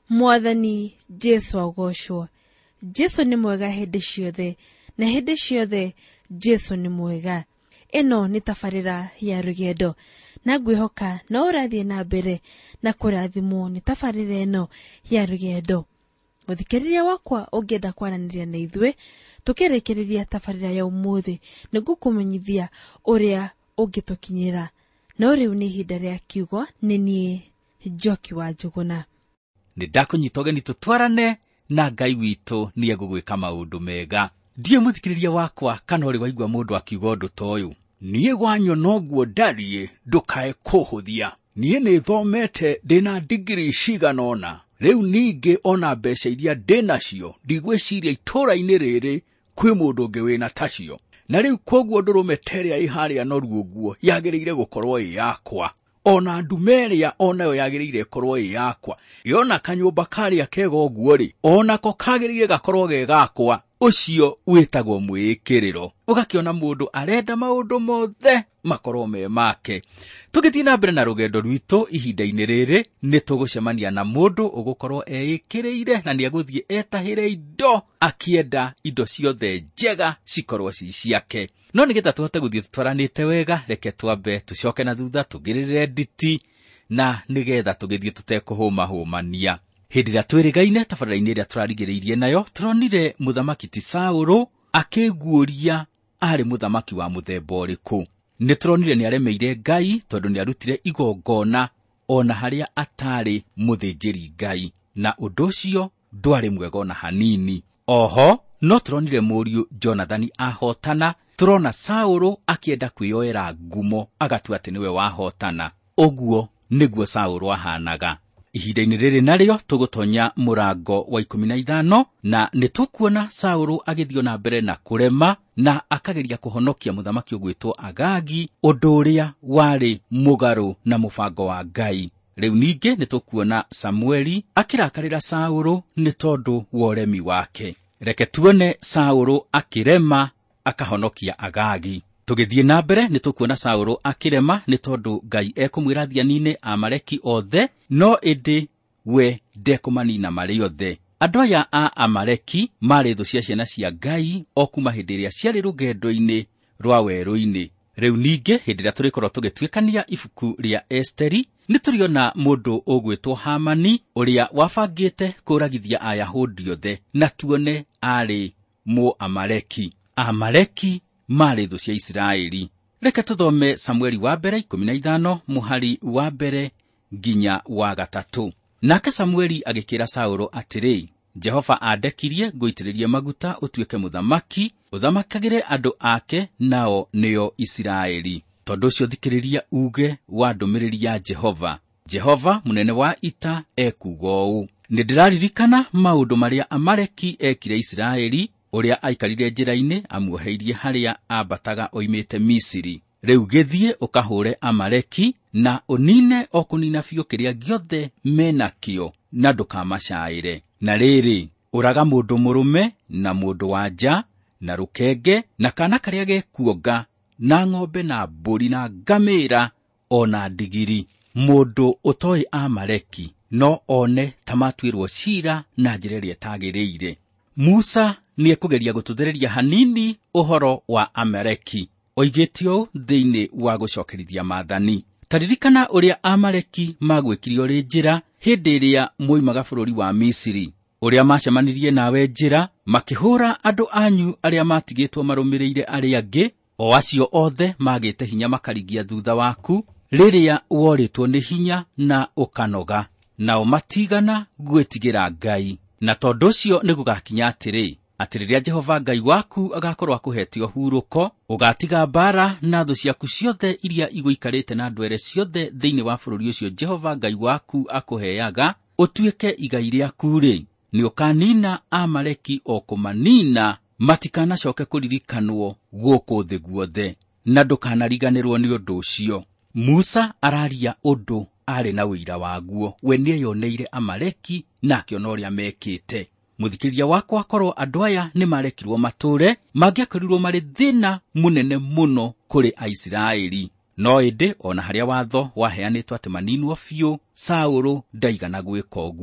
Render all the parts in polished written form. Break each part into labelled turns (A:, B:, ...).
A: Mwathani Jesu agocwo. Jesu ni mwega hindi ciothe, na hindi ciothe Jesu ni mwega. Eno ni tabarĩra ya rũgendo, na ngwĩhoka no ũrathiĩ na mbere na kũrathimwo ni tabarĩra eno ya rũgendo. Mũthikĩrĩria wakwa ũngĩenda kwaranĩria na ithuĩ, tũkĩrĩkĩrĩria tabarĩra ya ũmũthĩ nĩngũkũmenyithia ũrĩa ũngĩtũkinyĩra. No rĩu nĩ ihinda rĩa kiugo, nĩ niĩ Njoki wa Njũgũna.
B: Nĩndakũnyita ũgeni tũtwarane na Ngai witũ nĩ egũgwĩka maũndũ mega. Ndiye mũthikĩrĩria wakwa kana ũrĩ waigua mũndũ akiuga ũndũ ta ũyũ. Niĩ gwanyo noguo ndariĩ, ndũkae kũhũthia. Niĩ nĩthomete ndĩna digiri cigana ũna. Rĩu ningĩ ona mbeca iria ndĩnacio ndigwĩciria itũũra-inĩ rĩrĩ kwĩ mũndũ ũngĩ wĩna tacio. Na rĩu koguo ndũrũme terĩa ĩharĩa noru ũguo yagĩrĩire gũkorwo ĩ yakwa. Ona ndume ĩrĩa onayo yagĩrĩire ĩkorwo ĩ yakwa. Yona kanyũmba karĩa kega ũguo rĩ, onako kagĩrĩire gakorwo ge gakwa. Ũcio wĩtagwo mwĩkĩrĩro. Ũgakĩona mũndũ arenda maũndũ mothe makorwo me make. Tũgĩthiĩ na mbere na rũgendo rwitũ ihinda-inĩ rĩrĩ, nĩtũgũcemania na mũndũ ũgũkorwo eĩkĩrĩire na nĩegũthiĩ etahĩre indo, akĩenda indo ciothe njega cikorwo ci ciake. No nĩgetha tũhote gũthiĩ tũtwaranĩte wega, reke twambe tũcoke na thutha tũgĩrĩre nditi, na nĩgetha tũgĩthiĩ tũtekũhũmahũmania. Hĩndĩ ĩrĩa twĩrĩgaine tabarĩra-inĩ ĩrĩa tũrarigĩrĩirie nayo, tũronire mũthamaki ti Saũlũ akĩguũria arĩ mũthamaki wa mũthemba ũrĩkũ. Nĩtũronire nĩaremeire Ngai tondũ nĩarutire igongona ona harĩa atarĩ mũthĩnjĩri Ngai, na ũndũ ũcio ndwarĩ mwega ona hanini. Oho no tũronire mũriũ Jonathani ahotana. Tũrona Saũlũ akĩenda kwĩyoera ngumo agatua atĩ nĩwe wahotana. Ũguo nĩguo Saũlũ ahanaga. Ihinda-inĩ rĩrĩ narĩo tũgũtonya mũrango wa 15 na nĩtũkuona Saũlũ agĩthiĩ na mbere na kũrema na akageria kũhonokia mũthamaki ũgwĩtwo Agagi, ũndũ ũrĩa warĩ mũgarũ na mũbango wa Ngai. Rĩu ningĩ nĩtũkuona Samueli akĩrakarĩra Saũlũ nĩ tondũ wa ũremi wake. Reke tuone Saũlũ akĩrema akahonokia Agagi. Tũgĩthiĩ na mbere nĩtũkuona Saũlũ akĩrema nĩ tondũ Ngai ekũmwĩra thianine Amaleki othe, no ĩndĩ we ndekũmanina marĩ othe. Andũ aya a Amaleki marĩ thũ cia ciana cia Ngai o kuma hĩndĩ ĩrĩa ciarĩ rũgendo-inĩ rwa werũ-inĩ. Rĩu ningĩ hĩndĩ ĩrĩa tũrĩkorwo tũgĩtuĩkania ibuku rĩa Esteri, nĩtũriona mũndũ ũgwĩtwo Hamani ũrĩa wabangĩte kũragithia Ayahudi othe, na tuone arĩ Mũamaleki. Amaleki marĩ thũ cia Isiraeli. Reke tũthome Samueli wa mbere 15 mũhari wa mbere nginya wa 3. Nake Samueli agĩkĩra Saũlũ atĩrĩ, Jehova andekirie ngũitĩrĩrie maguta ũtuĩke mũthamaki, ũthamakagĩre andũ ake nao nĩo Isiraeli. Tondũ ũcio thikĩrĩria uge wa ndũmĩrĩri ya Jehova. Jehova mũnene wa ita ekuuga ũũ: nĩndĩraririkana maũndũ marĩa Amaleki ekire Isiraeli, ũrĩa aikarire njĩra-inĩ amuoheirie harĩa ambataga oimĩte Misiri. Rĩu gĩthiĩ ũkahũre Amaleki na ũnine o kũnina biũ kĩrĩa gĩothe menakĩo, na ndũkamacaĩre. Na rĩrĩ, ũraga mũndũ mũrũme na mũndũ wa nja na rũkenge na kana karĩa gekuonga na ng'ombe na mbũri na ngamĩra ona ndigiri. Mũndũ ũtoĩ Amaleki no one ta matuĩrwo ciira na njĩra ĩrĩa ĩtagĩrĩire. Musa nĩekũgeria gũtũthereria hanini ũhoro wa Amaleki. Oigĩte ũũ thĩinĩ wa gũcokerithia maathani. Taririkana ũrĩa Amaleki magwĩkirio rĩ njĩra hĩndĩ ĩrĩa moimaga bũrũri wa Misiri, ũrĩa macemanirie nawe njĩra makĩhũra andũ anyu arĩa matigĩtwo marũmĩrĩire arĩa angĩ, o acio othe magĩte hinya makarigia thutha waku rĩrĩa worĩtwo nĩ hinya na ũkanoga, nao matigana gwĩtigĩra Ngai. Na tondũ ũcio nĩgũgakinya atĩrĩ, atĩ rĩrĩa Jehova Ngai waku agakorwo akũhete ũhurũko, ũgatiga mbara na thũ ciaku ciothe iria igũikarĩte na ndwere ciothe thĩinĩ wa bũrũri ũcio Jehova Ngai waku akũheaga ũtuĩke igai rĩaku-rĩ, nĩũkanina Amaleki o kũmanina, matikanacoke kũririkanwo gũkũ thĩ guothe, na ndũkanariganĩrwo nĩ ũndũ ũcio. Musa araria ũndũ arĩ na ũira waguo. We nĩeyoneire Amaleki na akĩona ũrĩa mekĩte. Mũthikĩrĩria wakwa, korwo andũ aya nĩmarekirwo matũre, mangĩakorirwo marĩ thĩna mũnene mũno kũrĩ Aisiraeli. No ĩndĩ ona harĩa watho waheanĩtwo atĩ maninwo biũ, Saũlũ ndaigana gwĩka ũguo.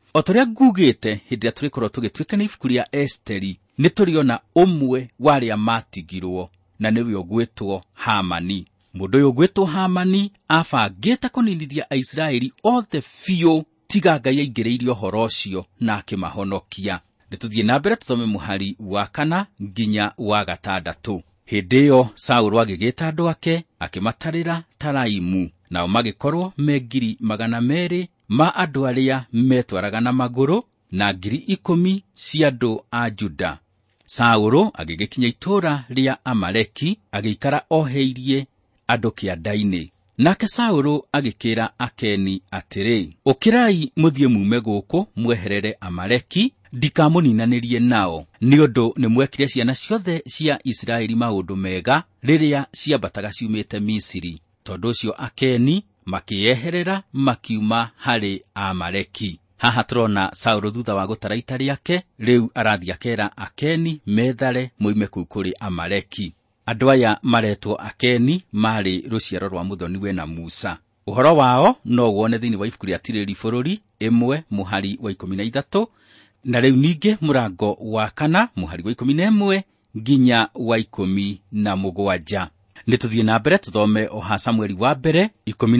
B: O toria ngugite hindi ya turikorwo tugituika ni ibuku ria Esteri ni turiona umwe waria matigirwo na niwe ogwetwo Hamani. Mundu uyu ogwetwo Hamani abangite kuninithia Aisraeli othe biu tiga Ngai aingiriirie uhoro ucio na akimahonokia. Nituthie na mbere tuthome muhari wa 4 nginya wa 6. Hindi iyo Saulu agigita andu ake akimatarira Taraimu, nao magikorwo me 200,000 ma andu aria metwaraga na maguru na 10,000 cia andu a Juda. Saulu agigikinya itura ria Amaleki agikara oheirie andu kianda-ini. Nake Saulu agikira Akeni atiri, ukirai muthie mume guku mweherere Amaleki, ndikamuninanirie nao, ni undu ni mwekire ciana ciothe cia Israeli maundu mega riria ciambataga ciumite Misiri. Tondu ucio Akeni makieherera makiuma hari Amaleki. Haha turona Saulu thutha wa gutara ita riake riu arathia kera Akeni methare muime kuu kuri Amaleki. Andu aya maretwo Akeni mari ruciaro rwa muthoniwe na Musa. Uhoro wao no wone thiini wa ibuku ria Tiriri bururi 1 muhari wa 13 na riu ninge murango wa 4 muhari wa 11 nginya wa 17. Nituthie na mbere tuthome oha Samueli wa mbere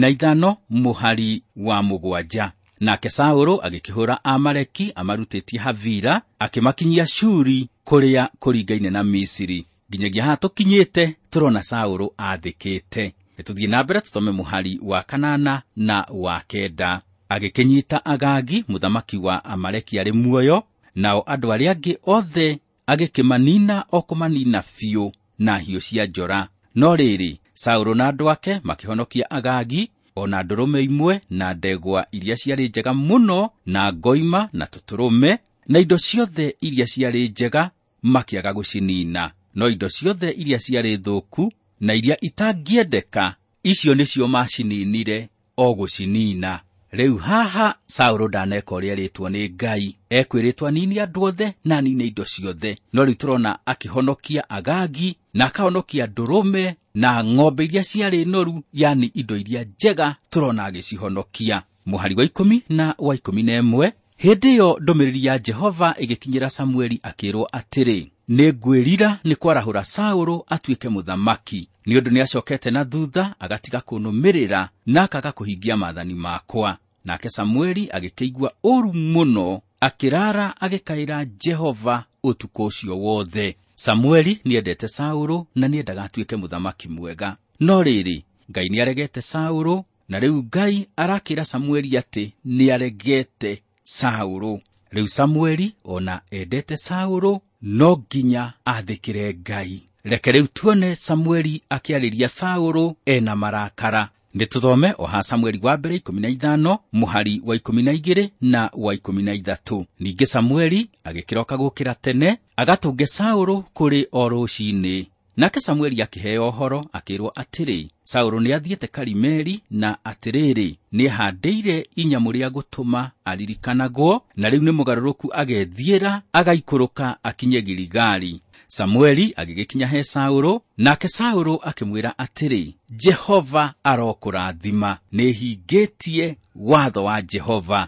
B: 15 muhari wa 7. Nake Saulu agikihura Amaleki amarutitie Havila akimakinyia Shuri kuria kuringaine na Misiri. Nginyagia haha tukinyite turona Saulu athikite. Nituthie na mbere tuthome muhari wa 8 na wa 9. Agikinyita Agagi muthamaki wa Amaleki ari muoyo, nao andu aria angi othe agikimanina okumanina fiu na hiu cia njora. No riri Saulu na andu ake makihonokia Agagi, ona ndurume imwe na ndegwa iria ciari njega muno na ngoima na tuturume na indo ciothe iria ciari njega makiaga gucinina. No indo ciothe iria ciari thuku na iria itangiendeka icio nicio macininire o gucinina. Riu haha Saulu ndaneka uria ritwo ni Ngai, ekwiritwa nini andu othe na nini indo ciothe. No riu turona akihonokia Agagi na akahonokia ndurume na ng'ombe iria ciari noru, yani indo iria njega turona agicihonokia. Muhari wa 10 na wa 11. Hindi yo ndumiriri ya Jehova igikinyira Samueli akirwo atiri, ni ngwirira ni kwarahura Saulu atuike muthamaki, ni undu ni acokete na thutha agatiga kunumirira na akaga kuhingia maathani makwa. Nake Samueli agikigwa uru muno, akirara agikaira Jehova utuko ucio wothe. Samueli niendete Saulu na niendaga atuike muthamaki mwega. No riri Ngai niaregete Saulu, na riu Ngai arakira Samueli ati niaregete Saulu. Riu Samueli ona endete Saulu no nginya athikire Ngai. Reke riu tuone Samueli akiariria Saulu ena marakara. Nituthome oha Samueli wa mbere 15 muhari wa 12 na wa 13. Ninge Samueli agikiroka gukira tene agatunge Saulu kuri orucini. Nake Samueli akiheo horo akirwo atiri, Saulu ni athiete Karimeli na atiriri ni handeire inyamu ria gutuma aririkanagwo, na riu ni mugaruruku agethiera agaikuruka akinye Giligali. Samueli agigikinya he Saulu, nake Saulu akimwira atiri, Jehova arokurathima, ni hingitie watho wa Jehova.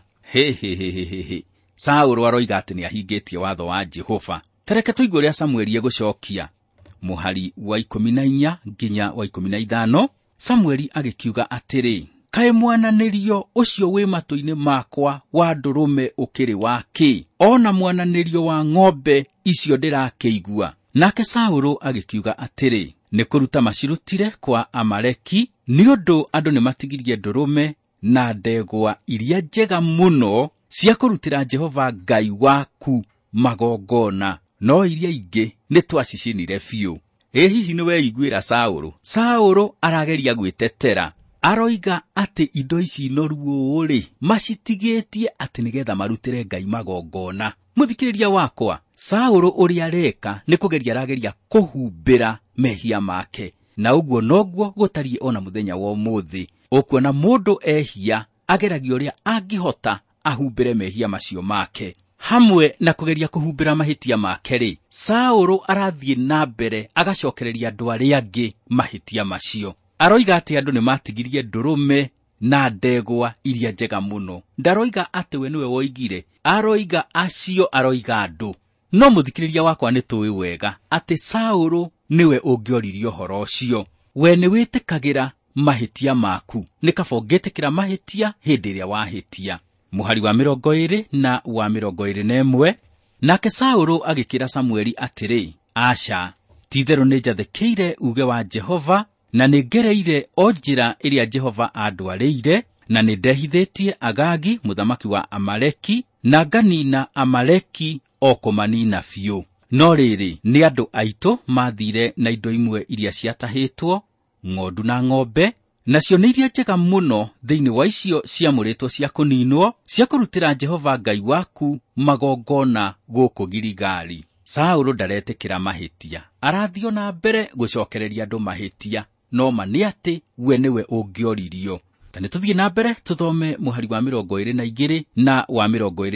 B: Saulu aroiga ati ni ahingitie watho wa Jehova. Tereke tuigue uria Samueli egucokia. Muhari wa 14 nginya wa 15. Samueli agikiuga atiri, kae mwananirio ucio wi matu-ini makwa wa ndurume ukiri waki, ona mwananirio wa ng'ombe icio ndirakeigua. Nake Saulu agikiuga atiri, ni kuruta macirutire kwa Amaleki, ni undu andu ni matigirie ndurume na ndegwa iria njega muno cia kurutira Jehova Ngai waku magongona, no iria ingi ni twacicinire fiu. Hihi niwe iguira Saulu? Saulu arageria gwitetera, aroiga ati indo ici noru ri macitigetie ati nigetha marutire Ngai magongona. Muthikiriria wakwa, Saulu uria areka ni kugeria arageria kuhumbira mehia make, na uguo noguo gutarie ona muthenya wa umuthi. Ukuona mundu ehia ageragia uria angihota ahumbire mehia macio make. Hamwe na kugeria kuhumbira mahitia make ri, Saulu arathie na mbere agacokereria andu aria angi mahitia macio. Aroiga ati andu ni matigirie ndurume na ndegwa iria njega muno. Ndaroiga ati we niwe woigire, aroiga acio, aroiga andu. No muthikiriria wakwa ni tuwi wega ati Saũlũ niwe ungioririo horo ucio. We ni witikagira mahitia maku, ni kaba ungitikira mahitia hindi iria wahitia. Muhari wa 20 na wa 21. Nake Saũlũ agikira Samueli atiri, aca, titherũ nĩ njathĩkĩire uge wa Jehova, na nĩ ngereire o njĩra ĩrĩa Jehova andwarĩire, na nĩ ndehithĩtie Agagi mũthamaki wa Amaleki, na nganina Amaleki o kũmanina biũ. No rĩrĩ, nĩ andũ aitũ mathire na indo imwe iria ciatahĩtwo, ng'ondu na ng'ombe, nacio nĩ iria njega mũno thĩinĩ wa icio ciamũrĩtwo cia kũninwo, cia kũrutĩra Jehova Ngai waku magongona gũkũ Giligali. Saũlũ ndaretĩkĩra mahĩtia, arathio na mbere gũcokereria andũ mahĩtia, no ma nĩ atĩ we niwe ũngĩoririo. Tani tũthiĩ na mbere tũthome muhari wa 22 na wa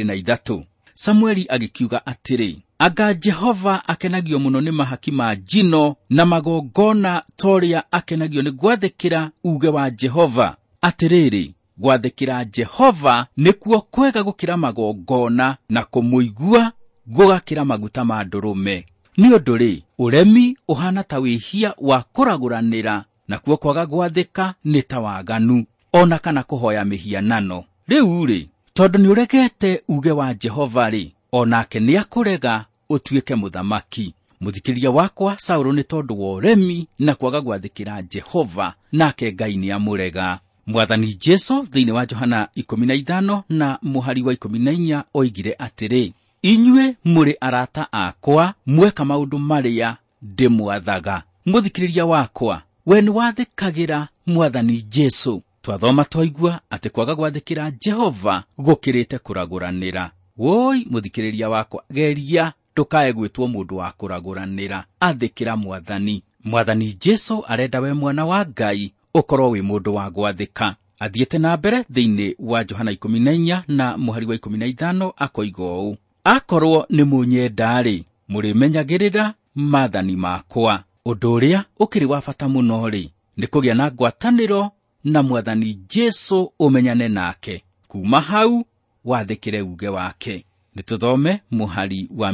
B: 23. Samueli agĩkiuga atĩrĩ, anga Jehova akenagio muno nĩ mahaki ma njino na magongona toria akenagio nĩ gwathĩkĩra uge wa Jehova. Atĩrĩrĩ, gwathĩkĩra Jehova nĩkuo kwega gũkĩra magongona, na kũmũigua gũgakĩra maguta ma ndũrũme. Nĩ ũndũ rĩ, ũremi ũhana ta wĩhia wa kũragũranĩra, nakuo kwaga gwathĩka nĩ ta waganu, ona kana kũhoya mĩhianano. Rĩu rĩ, tondũ nĩ ũregete uge wa Jehova rĩ, onake nĩ akũrega ũtuĩke mũthamaki. Mũthikĩrĩria wakwa, Saũlũ nĩ tondũ wa ũremi na kwaga gwathĩkĩra Jehova, nake Ngai nĩ amũrega. Mwathani Jesũ thĩinĩ wa Johana 15 na muhari wa 14 oigire atĩrĩ, inyuĩ mũrĩ arata akwa mweka maũndũ marĩa ndĩmwathaga. Mũthikĩrĩria wakwa, we nĩ wathĩkagĩra Mwathani Jesũ. Twathoma twaigua atĩ kwaga gwathĩkĩra Jehova gũkĩrĩte kũragũranĩra. Woi mũthikĩrĩria wakwa, geria ndũkae gwĩtwo mũndũ wa kũragũranĩra, athĩkĩra Mwathani. Mwathani Jesũ arenda we mwana wa Ngai ũkorwo wĩ mũndũ wa gwathĩka. Athiĩte na mbere thĩinĩ wa Johana 14 na muhari wa 15 akoiga ũũ, akorwo nĩ mũnyenda-rĩ, mũrĩmenyagĩrĩra maathani makwa. Ũndũ ũrĩa ũkĩrĩ wa bata mũno-rĩ, nĩ kũgĩa na ngwatanĩro na Mwathani Jesũ, ũmenyane nake. Kuma hau wathĩkĩre uge wake. Nĩtũthome muhari wa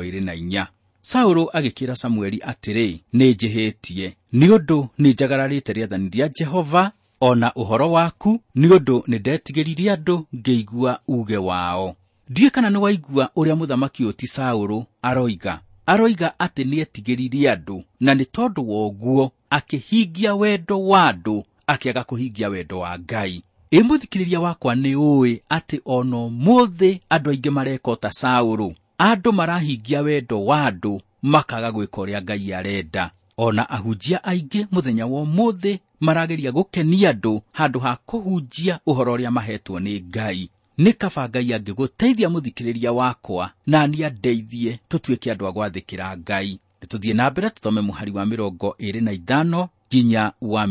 B: 24. Saũlũ agĩkĩra Samueli atĩrĩ, nĩ njĩhĩtie nĩ ũndũ nĩ njagararĩte rĩathani rĩa Jehova, ona ũhoro waku nĩ ũndũ nĩ ndetigĩrire andũ ngĩigua uge wao. Ndiĩ kana nĩ waigua ũrĩa mũthamaki ũyũ ti Saũlũ aroiga atĩ nĩ etigĩrire andũ, na nĩ tondũ wa ũguo akĩhingia wendo wa andũ, akĩaga kũhingia wendo wa Ngai. Mũthikĩrĩria wakwa, nĩ ũĩ atĩ ona ũmũthĩ andũ aingĩ mareka ta Saũlũ. Andũ marahingia wendo wa andũ, makaga gwĩka ũrĩa Ngai arenda. Ona ahunjia aingĩ mũthenya wa ũmũthĩ marageria gũkenia andũ handũ ha kũhunjia ũhoro ũrĩa mahetwo nĩ Ngai. Nĩ kaba Ngai angĩgũteithia mũthikĩrĩria wakwa, na niĩ andeithie tũtuĩke andũ a gwathĩkĩra Ngai. Nĩtũthiĩ na mbere tũthome muhari wa 25 nginya wa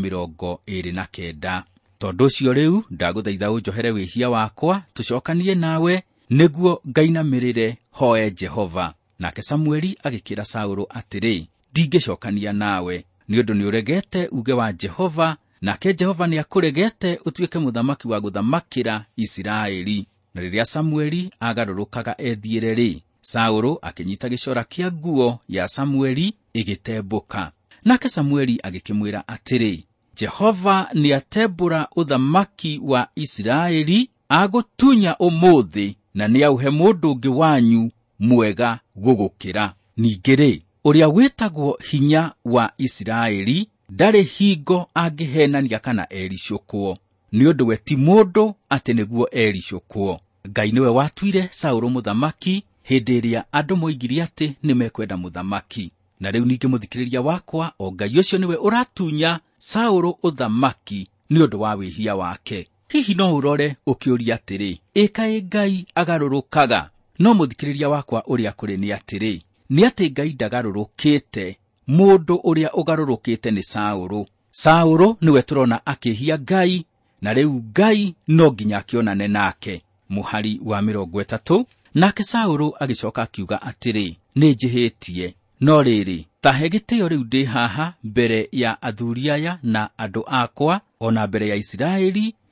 B: 29. Tondũ ũcio rĩu ndagũthaitha ũnjohere wĩhia wakwa, tũcokanie nawe nĩguo ngainamĩrĩre hoe Jehova. Nake Samueli agĩkĩra Saũlũ atĩrĩ, ndingĩcokania nawe, nĩ ũndũ nĩ ũregete uge wa Jehova, nake Jehova nĩ akũregete ũtuĩke mũthamaki wa gũthamakĩra Isiraeli. Na rĩrĩa Samueli agarũrũkaga ethiĩre-rĩ, Saũlũ akĩnyita gĩcora kĩa nguo ya Samueli ĩgĩtembũka. Nake Samueli agĩkĩmwĩra atĩrĩ, Jehova nĩ atembũra ũthamaki wa Isiraeli, agũtunya ũmũthĩ, na nĩ auhe mũndũ ũngĩ wanyu mwega gũgũkĩra. Ningĩ-rĩ, ũrĩa wĩtagwo hinya wa Isiraeli ndarĩ hingo angĩhenania kana ericũkwo, nĩ ũndũ we ti mũndũ atĩ nĩguo ericũkwo. Ngai nĩwe watuire Saũlũ mũthamaki hĩndĩ ĩrĩa andũ moigire atĩ nĩ mekwenda mũthamaki. Na rĩu ningĩ mũthikĩrĩria wakwa, o Ngai ũcio nĩwe ũratunya Saũlũ ũthamaki nĩ ũndũ wa wĩhia wake. Hihi no ũrore ũkĩũria atĩrĩ, kaĩ Ngai agarũrũkaga? No mũthikĩrĩria wakwa, ũrĩa kũrĩ nĩ atĩrĩ, nĩ atĩ Ngai ndagarũrũkĩte. Mũndũ ũrĩa ũgarũrũkĩte nĩ Saũlũ. Saũlũ nĩwe tũrona akĩhia Ngai, na rĩu Ngai no nginya akĩonane nake. Muhari wa 30. Nake Saũlũ agĩcoka akiuga atĩrĩ, nĩ njĩhĩtie, no rĩrĩ, tahe gĩtĩo rĩu ndĩ haha mbere ya athuri aya na andũ akwa, ona mbere ya Isiraeli,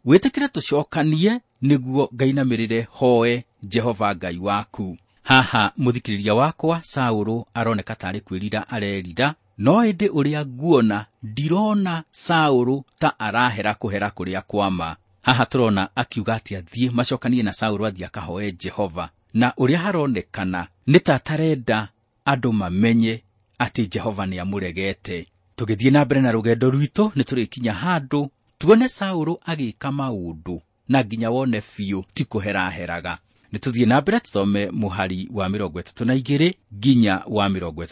B: wĩtĩkĩre tũcokanie nĩguo ngainamirĩre hoe Jehova Ngai waku. Haha mũthikĩrĩria wakwa, Saũlũ aroneka tarĩ kwĩrira arerira, no ĩndĩ ũrĩa nguona ndirona Saũlũ ta arahera kũhera kũrĩa kwama. Haha tũrona akiuga atĩ athiĩ macokanie na Saũlũ athiĩ akahoe Jehova, na ũrĩa haronekana nĩ ta tarenda andũ mamenye atĩ Jehova nĩ amũregete. Tũgĩthiĩ na mbere na rũgendo rwitũ nĩ tũrĩkinya handũ tuone Saũlũ agĩka maũndũ na nginya wone biũ ti kũheraheraga. Nĩ tũthiĩ na mbere tũthome mũhari wa 32 nginya wa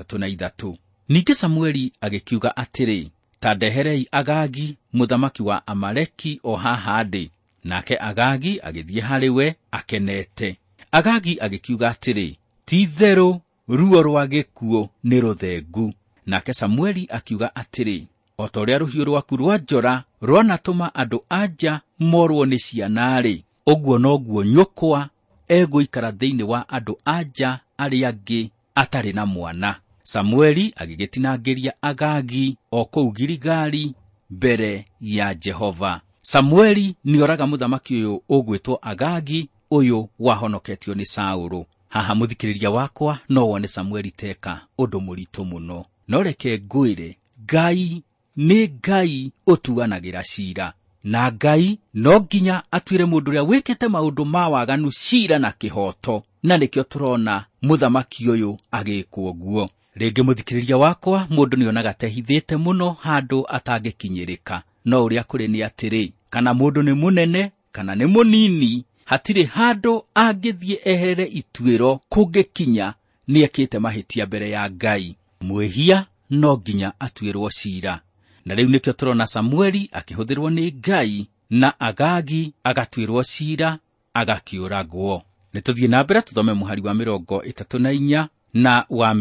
B: 33. Ningĩ Samueli agĩkiuga atĩrĩ, ta ndeherei Agagi mũthamaki wa Amaleki o haha ndĩ. Nake Agagi agĩthiĩ harĩ we akenete. Agagi agĩkiuga atĩrĩ, ti-itherũ ruo rwa gĩkuũ nĩ rũthengu. Nake Samueli akiuga atĩrĩ, o ta ũrĩa rũhiũ rwaku rwa njora rwanatũma andũ anja morwo nĩ ciana-rĩ, ũguo noguo nyũkwa egũikara thĩinĩ wa andũ anja arĩa angĩ atarĩ na mwana. Samueli agĩgĩtinangĩria Agagi o kũu Giligali mbere ya Jehova. Samueli nĩoraga mũthamaki ũyũ ũgwĩtwo Agagi, ũyũ wahonoketio nĩ Saũlũ. Haha mũthikĩrĩria wakwa, no wone Samueli teka ũndũ mũritũ mũno. No reke ngwĩre, Ngai nĩ Ngai ũtuanagĩra ciira, na Ngai no nginya atuĩre mũndũ ũrĩa wĩkĩte maũndũ ma waganu ciira na kĩhoto, na nĩkĩo tũrona mũthamaki ũyũ agĩkwo guo. Rĩngĩ mũthikĩrĩria wakwa, mũndũ nĩonaga tehithĩte mũno handũ atangĩkinyĩrĩka, no ũrĩa kũrĩ nĩ atĩrĩ, kana mũndũ nĩ mũnene kana nĩ mũnini, hatirĩ handũ angĩthiĩ eherere ituĩro kũngĩkinya nĩekĩte mahĩtia mbere ya Ngai. Mwĩhia no nginya atuĩrwo ciira. Na rĩu nĩkĩo tũrona Samueli akĩhũthĩrwo nĩ Ngai na Agagi agatuĩrwo ciira, agakĩũragwo. Nĩtũthiĩ na mbere tũthome mũhari wa 34 na wa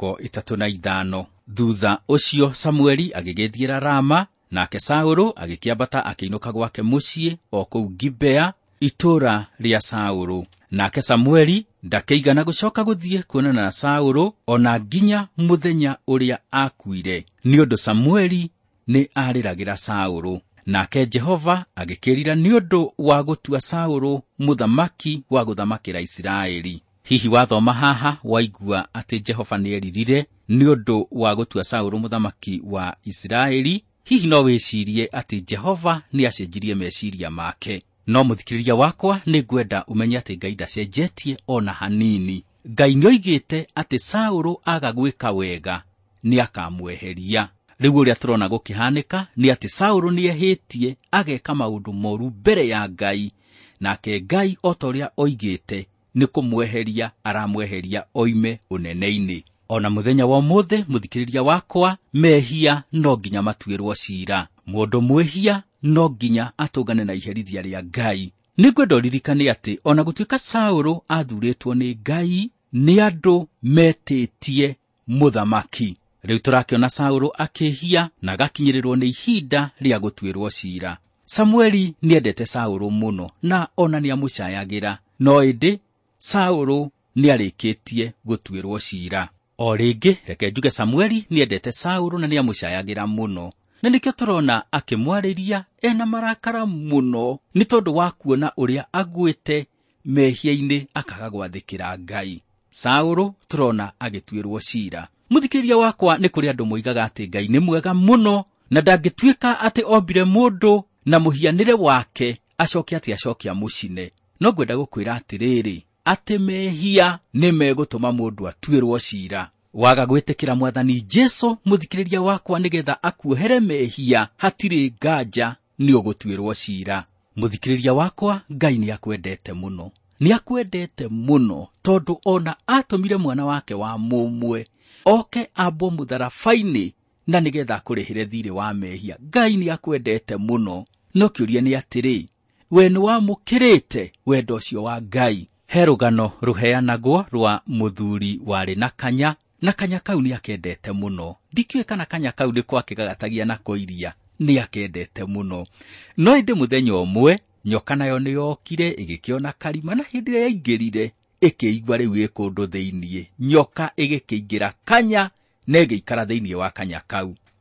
B: 35. Thutha ũcio Samueli agĩgĩthiĩra Rama, nake Saũlũ agĩkĩambata akĩinũka gwake mũciĩ o kũu Gibea, itũũra rĩa Saũlũ. Nake Samueli ndakĩigana gũcoka gũthiĩ kuonana na Saũlũ ona nginya mũthenya ũrĩa akuire, nĩ ũndũ Samueli nĩ arĩragĩra Saũlũ. Nake Jehova agĩkĩrira nĩ ũndũ wa gũtua Saũlũ mũthamaki wa gũthamakĩra Isiraeli. Hihi wathoma haha waigua atĩ Jehova nĩ eririre nĩ ũndũ wa gũtua Saũlũ mũthamaki wa Isiraeli, hihi no wĩcirie atĩ Jehova nĩ acenjirie meciria make. No mũthikĩrĩria wakwa, nĩ ngwenda umenye atĩ Ngai ndacenjetie ona hanini. Ngai nĩoigĩte atĩ Saũlũ aga gwĩka wega nĩ akamweheria. Rĩu ũrĩa tũrona gũkĩhanĩka nĩ atĩ Saũlũ nĩehĩtie ageka maũndũ moru mbere ya Ngai, nake Ngai o ta ũrĩa oigĩte nĩ kũmweheria aramweheria oime ũnene-inĩ. Ona mũthenya wa ũmũthĩ, mũthikĩrĩria wakwa, mehia no nginya matuĩrwo ciira. Mũndũ mwĩhia no nginya atũngane na iherithia rĩa Ngai. Nĩngwenda ũririkane atĩ ona gũtuĩka Saũlũ athurĩtwo nĩ Ngai, nĩ andũ metĩtie mũthamaki. Rĩu tũrakĩona Saũlũ akĩhia na agakinyĩrĩrwo nĩ ihinda rĩa gũtuĩrwo ciira. Samueli nĩendete Saũlũ mũno na ona nĩamũcayagĩra, no ĩndĩ Saũlũ nĩarĩkĩtie gũtuĩrwo ciira. O rĩngĩ reke njuge Samueli nĩendete Saũlũ na nĩamũcayagĩra mũno, na nĩkĩo tũrona akĩmwarĩria ena marakara mũno nĩ tondũ wa kuona ũrĩa agwĩte mehia-inĩ akaga gwathĩkĩra Ngai. Saũlũ tũrona agĩtuĩrwo ciira. Mũthikĩrĩria wakwa, nĩ kũrĩ andũ moigaga atĩ Ngai nĩ mwega mũno na ndangĩtuĩka atĩ ombire mũndũ na mũhianĩre wake acoke atĩ acokia mũcine. No ngwenda gũkwĩra atĩrĩrĩ, atĩ mehia nĩ megũtũma mũndũ atuĩrwo ciira. Waga gwĩtĩkĩra Mwathani Jesũ, mũthikĩrĩria wakwa, nĩgetha akuohere mehia, hatirĩ nganja nĩ ũgũtuĩrwo ciira. Mũthikĩrĩria wakwa, Ngai nĩ akwendete mũno, nĩ akwendete mũno tondũ ona atũmire mwana wake wa mũmwe oke ambwo mũtharaba-inĩ na nĩgetha kũrĩhĩre thirĩ wa mehia. Ngai nĩ akwendete mũno, no kĩũria nĩ atĩrĩ, we nĩ wamũkĩrĩte wendo ũcio wa Ngai? He rũgano rũheanagwo rwa mũthuri warĩ na kanya, na kanya kau nĩ akendete mũno. Ndikĩũĩ kana kanya kau nĩ kwakĩgagatagia na koiria, nĩ akendete mũno. No ĩndĩ mũthenya ũmwe nyoka nayo nĩ yokire ĩgĩkĩona karima, na hĩndĩ ĩrĩa yaingĩrire ĩkĩigua rĩu kũndũ thĩiniĩ. Nyoka ĩgĩkĩingĩra kanya na ĩgĩikara thĩiniĩ wa kanya kau.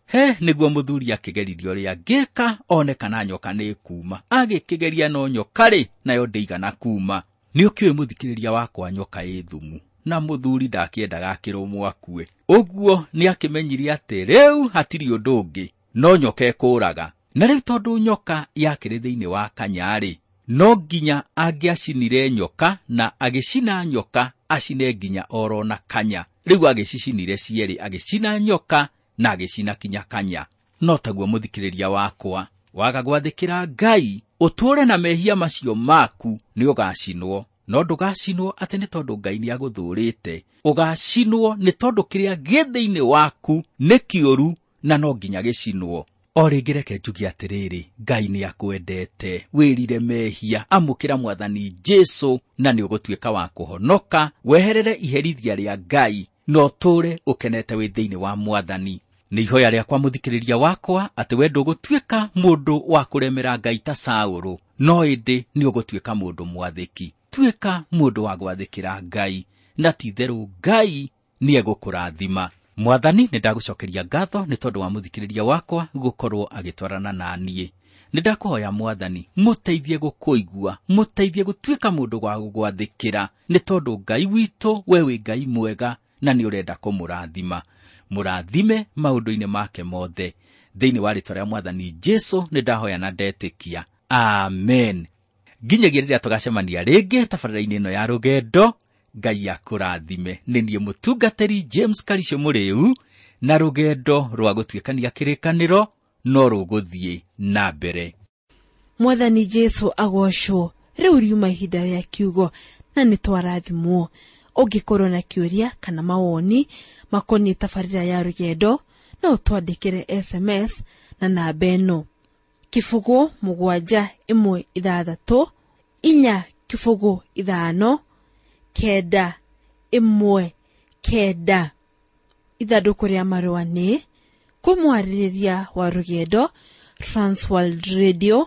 B: he niguo muthuri akigeririo ria ngeka one kana nyoka ni kuma. Agikigeria no nyoka ri nayo ndeigana kuma. Ni ukiwe muthikiriria wakwa nyoka ithumu na muthuri ndakiendaga akirumwo akue. Uguo ni akimenyirie ati riu hatiri undu ungi no nyoka ekuraga. Na riu tondu nyoka yakiri thiini wa kanyari, no nginya angiacinire nyoka na agicina nyoka acine nginya oro na kanya. Riu agicicinire cieri, agicina nyoka na agicina kinya kanya. No taguo muthikiriria wakwa, waga gwathikira Ngai uture na mehia macio maku ni ugacinwo. No ndugacinwo ati ni tondu Ngai ni aguthurite, ugacinwo ni tondu kiria githiini waku ni kiuru na no nginya gicinwo. O ringi reke njuge atiriri, Ngai ni akwendete, wirire mehia, amukira Mwathani Jesu na ni ugutuika wa kuhonoka, weherere iherithia ria Ngai no ture ukenete wi thiini wa Mwathani. Ni ihoya riakwa muthikiriria wakwa ati we ndugutuika mundu wa kuremera Ngai ta Saulu, no indi ni ugutuika mundu mwathiki. Tuika mundu wa gwathikira Ngai na titheru Ngai ni egukurathima. Mwathani ni ndagucokeria ngatho ni tondu wa muthikiriria wakwa gukorwo agitwarana na nie. Ni ndakuhoya Mwathani muteithie gukuigua, muteithie gutuika mundu wa gwathikira, ni tondu Ngai witu we wi Ngai mwega na ni urenda kumurathima. Murathime maundu-ini make mothe thiini wa ritwa ria Mwathani Jesu ni ndahoya na ndetikia, amen. Nginyagia riria tugacemania ringi tabarĩra-inĩ ĩno ya rugendo, Ngai akurathime. Ni nie mutungatĩri James Karicio Mũrĩu, na rugendo rwa gũtuĩkania kĩrĩkanĩro no rũgũthiĩ na mbere.
A: Mwathani Jesu agocwo. Riu riuma ihinda rĩa kiugo na nĩ twarathimwo. Ũngĩkorwo na kĩũria kana mawoni makoniĩ tabarĩra ya rugendo, no twandĩkĩre SMS na namba ĩno: 0716459119. Ithandũkũ rĩa marũa nĩ kwĩ mwarĩrĩria wa rugendo, Transworld Radio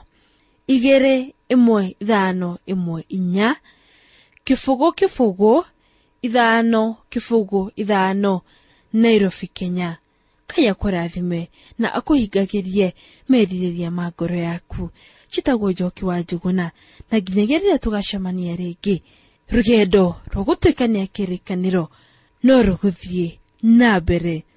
A: 21514, 505 Nairobi, Kenya. Ngai akũrathime na akũhingagĩrie merirĩria ma ngoro yaku. Njĩtagwo Njoki wa Njuguna, na nginyagia rĩrĩa tũgacemania rĩngĩ, rugendo rũgũtuĩkania kĩrĩkanĩro no rũgũthiĩ na mbere.